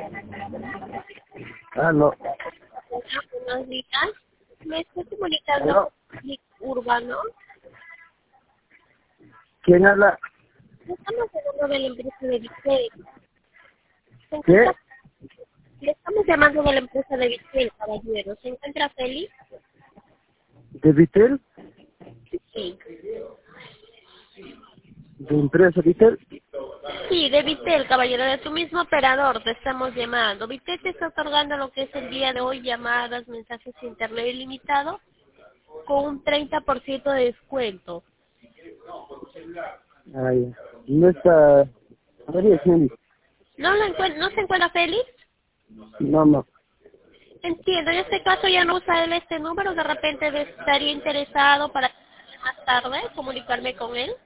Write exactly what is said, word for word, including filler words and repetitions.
Ah, no. Buenos días. Me estoy comunicando ¿Aló? con Clic Urbano. ¿Quién habla? Estamos hablando de la empresa de Vitel. ¿Se ¿Qué? encuentra? Le estamos llamando de la empresa de Vitel, caballero. ¿Se encuentra feliz? ¿De Vitel? Sí. ¿De empresa Vitel? Sí, de Vitel, caballero, de tu mismo operador te estamos llamando. Vitel te está otorgando lo que es el día de hoy llamadas, mensajes internet ilimitado con un treinta por ciento de descuento. Ay, no está... María Jenny. ¿No, lo encuent- ¿No se encuentra feliz? No, no. Entiendo, en este caso ya no usa él este número, de repente estaría interesado para más tarde comunicarme con él.